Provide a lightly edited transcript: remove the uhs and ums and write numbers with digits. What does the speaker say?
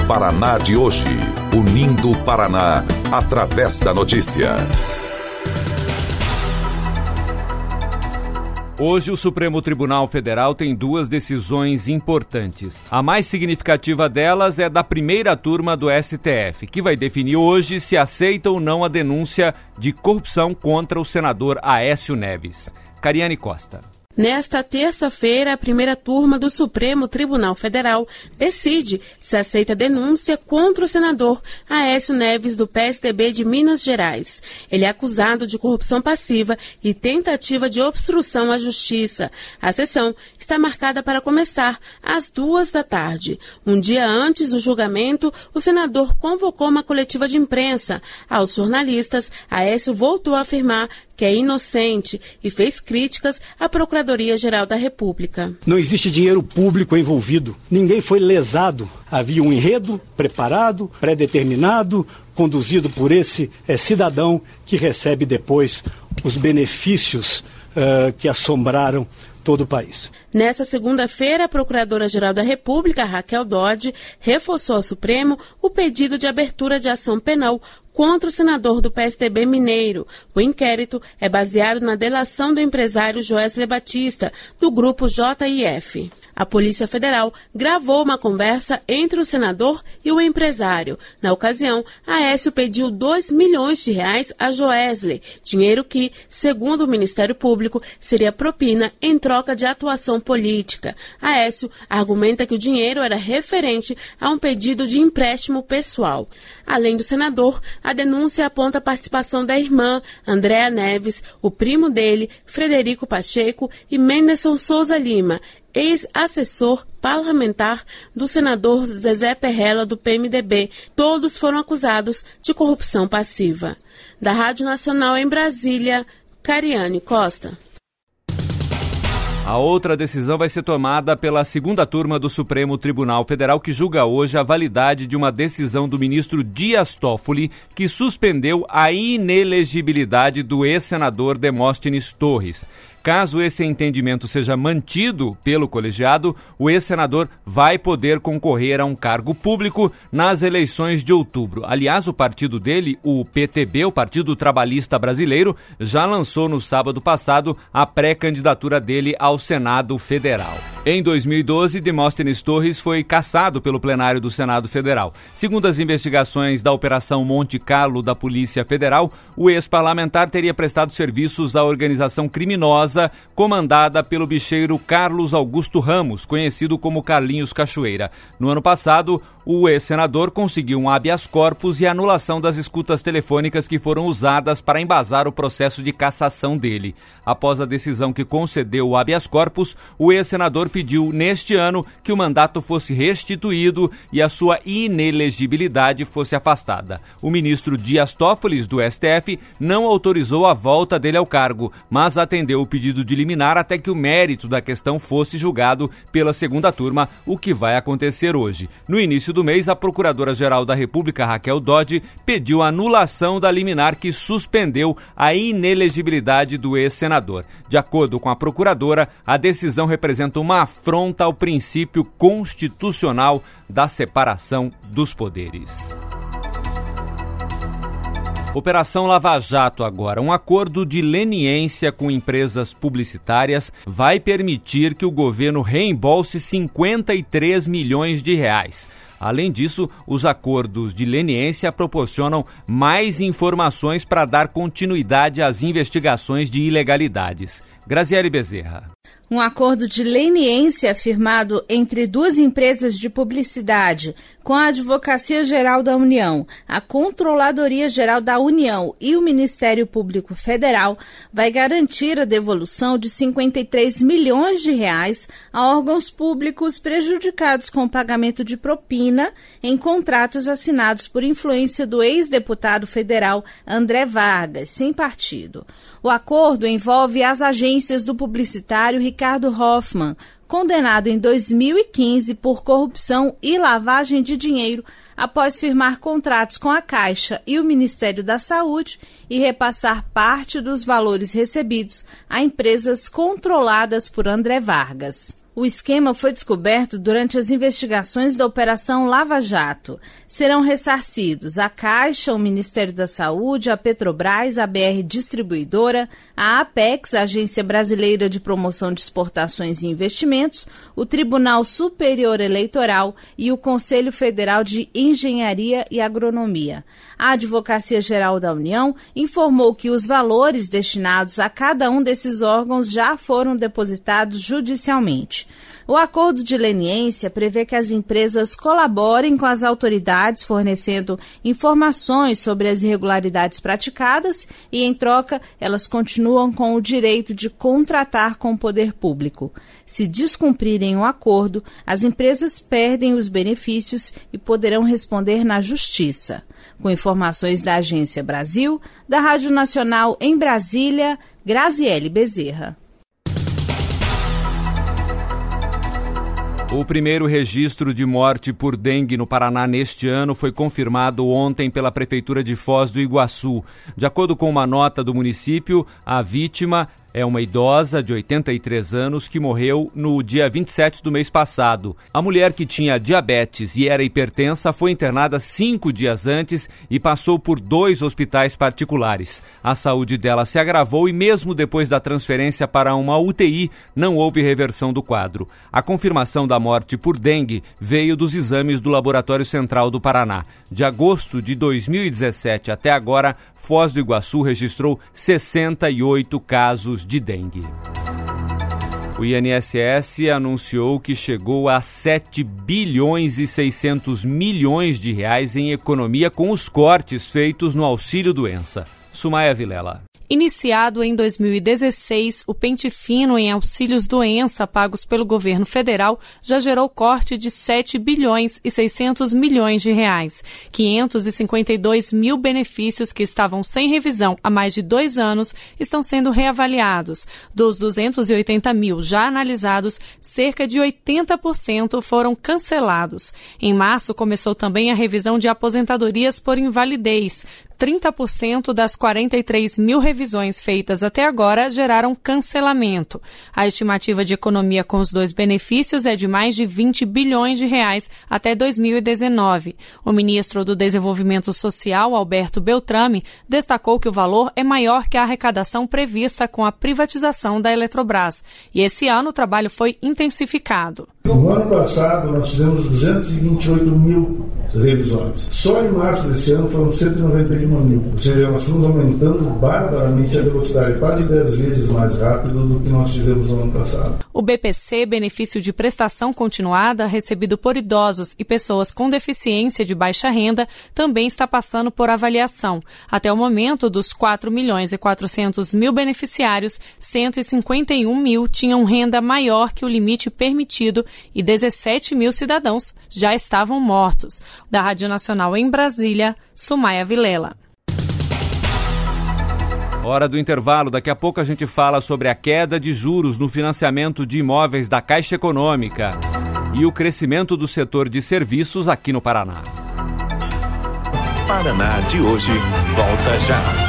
Paraná de hoje, unindo o Paraná através da notícia. Hoje, o Supremo Tribunal Federal tem duas decisões importantes. A mais significativa delas é da primeira turma do STF, que vai definir hoje se aceita ou não a denúncia de corrupção contra o senador Aécio Neves. Cariane Costa. Nesta terça-feira, a primeira turma do Supremo Tribunal Federal decide se aceita a denúncia contra o senador Aécio Neves, do PSDB de Minas Gerais. Ele é acusado de corrupção passiva e tentativa de obstrução à justiça. A sessão está marcada para começar às 14h. Um dia antes do julgamento, o senador convocou uma coletiva de imprensa. Aos jornalistas, Aécio voltou a afirmar que é inocente e fez críticas à Procuradoria-Geral da República. Não existe dinheiro público envolvido. Ninguém foi lesado. Havia um enredo preparado, pré-determinado, conduzido por esse cidadão que recebe depois os benefícios que assombraram todo o país. Nessa segunda-feira, a Procuradora-Geral da República, Raquel Dodge, reforçou ao Supremo o pedido de abertura de ação penal contra o senador do PSDB mineiro. O inquérito é baseado na delação do empresário Joesley Batista, do grupo JIF. A Polícia Federal gravou uma conversa entre o senador e o empresário. Na ocasião, Aécio pediu R$2 milhões a Joesley, dinheiro que, segundo o Ministério Público, seria propina em troca de atuação política. Aécio argumenta que o dinheiro era referente a um pedido de empréstimo pessoal. Além do senador, a denúncia aponta a participação da irmã, Andréa Neves, o primo dele, Frederico Pacheco, e Menderson Souza Lima, ex-assessor parlamentar do senador Zezé Perrella, do PMDB. Todos foram acusados de corrupção passiva. Da Rádio Nacional em Brasília, Cariane Costa. A outra decisão vai ser tomada pela segunda turma do Supremo Tribunal Federal, que julga hoje a validade de uma decisão do ministro Dias Toffoli, que suspendeu a inelegibilidade do ex-senador Demóstenes Torres. Caso esse entendimento seja mantido pelo colegiado, o ex-senador vai poder concorrer a um cargo público nas eleições de outubro. Aliás, o partido dele, o PTB, o Partido Trabalhista Brasileiro, já lançou no sábado passado a pré-candidatura dele ao Senado Federal. Em 2012, Demóstenes Torres foi cassado pelo plenário do Senado Federal. Segundo as investigações da Operação Monte Carlo da Polícia Federal, o ex-parlamentar teria prestado serviços à organização criminosa comandada pelo bicheiro Carlos Augusto Ramos, conhecido como Carlinhos Cachoeira. No ano passado, o ex-senador conseguiu um habeas corpus e anulação das escutas telefônicas que foram usadas para embasar o processo de cassação dele. Após a decisão que concedeu o habeas corpus, o ex-senador pediu neste ano que o mandato fosse restituído e a sua inelegibilidade fosse afastada. O ministro Dias Toffoli, do STF, não autorizou a volta dele ao cargo, mas atendeu o pedido de liminar até que o mérito da questão fosse julgado pela segunda turma, o que vai acontecer hoje. No início do mês, a Procuradora-Geral da República, Raquel Dodge, pediu a anulação da liminar que suspendeu a inelegibilidade do ex-senador. De acordo com a Procuradora, a decisão representa uma afronta ao princípio constitucional da separação dos poderes. Operação Lava Jato agora. Um acordo de leniência com empresas publicitárias vai permitir que o governo reembolse 53 milhões de reais. Além disso, os acordos de leniência proporcionam mais informações para dar continuidade às investigações de ilegalidades. Graziele Bezerra. Um acordo de leniência firmado entre duas empresas de publicidade, com a Advocacia Geral da União, a Controladoria Geral da União e o Ministério Público Federal, vai garantir a devolução de 53 milhões de reais a órgãos públicos prejudicados com o pagamento de propina em contratos assinados por influência do ex-deputado federal André Vargas, sem partido. O acordo envolve as agências do publicitário Ricardo Hoffmann, condenado em 2015 por corrupção e lavagem de dinheiro após firmar contratos com a Caixa e o Ministério da Saúde e repassar parte dos valores recebidos a empresas controladas por André Vargas. O esquema foi descoberto durante as investigações da Operação Lava Jato. Serão ressarcidos a Caixa, o Ministério da Saúde, a Petrobras, a BR Distribuidora, a Apex, a Agência Brasileira de Promoção de Exportações e Investimentos, o Tribunal Superior Eleitoral e o Conselho Federal de Engenharia e Agronomia. A Advocacia Geral da União informou que os valores destinados a cada um desses órgãos já foram depositados judicialmente. O acordo de leniência prevê que as empresas colaborem com as autoridades fornecendo informações sobre as irregularidades praticadas e, em troca, elas continuam com o direito de contratar com o poder público. Se descumprirem o acordo, as empresas perdem os benefícios e poderão responder na Justiça. Com informações da Agência Brasil, da Rádio Nacional em Brasília, Graziele Bezerra. O primeiro registro de morte por dengue no Paraná neste ano foi confirmado ontem pela Prefeitura de Foz do Iguaçu. De acordo com uma nota do município, a vítima é uma idosa de 83 anos que morreu no dia 27 do mês passado. A mulher, que tinha diabetes e era hipertensa, foi internada 5 dias antes e passou por 2 hospitais particulares. A saúde dela se agravou e mesmo depois da transferência para uma UTI, não houve reversão do quadro. A confirmação da morte por dengue veio dos exames do Laboratório Central do Paraná. De agosto de 2017 até agora, Foz do Iguaçu registrou 68 casos de dengue. O INSS anunciou que chegou a 7 bilhões e 600 milhões de reais em economia com os cortes feitos no auxílio-doença. Sumaia Vilela. Iniciado em 2016, o pente fino em auxílios-doença pagos pelo governo federal já gerou corte de 7 bilhões e 600 milhões de reais. 552 mil benefícios que estavam sem revisão há mais de 2 anos estão sendo reavaliados. Dos 280 mil já analisados, cerca de 80% foram cancelados. Em março, começou também a revisão de aposentadorias por invalidez. 30% das 43 mil revisões feitas até agora geraram cancelamento. A estimativa de economia com os 2 benefícios é de mais de 20 bilhões de reais até 2019. O ministro do Desenvolvimento Social, Alberto Beltrame, destacou que o valor é maior que a arrecadação prevista com a privatização da Eletrobras. E esse ano o trabalho foi intensificado. No ano passado, nós fizemos 228 mil revisões. Só em março desse ano foram 191 mil. Ou seja, nós estamos aumentando barbaramente a velocidade, quase 10 vezes mais rápido do que nós fizemos no ano passado. O BPC, benefício de prestação continuada, recebido por idosos e pessoas com deficiência de baixa renda, também está passando por avaliação. Até o momento, dos 4 milhões e 400 mil beneficiários, 151 mil tinham renda maior que o limite permitido e 17 mil cidadãos já estavam mortos. Da Rádio Nacional em Brasília, Sumaia Vilela. Hora do intervalo. Daqui a pouco a gente fala sobre a queda de juros no financiamento de imóveis da Caixa Econômica e o crescimento do setor de serviços aqui no Paraná. Paraná de hoje volta já.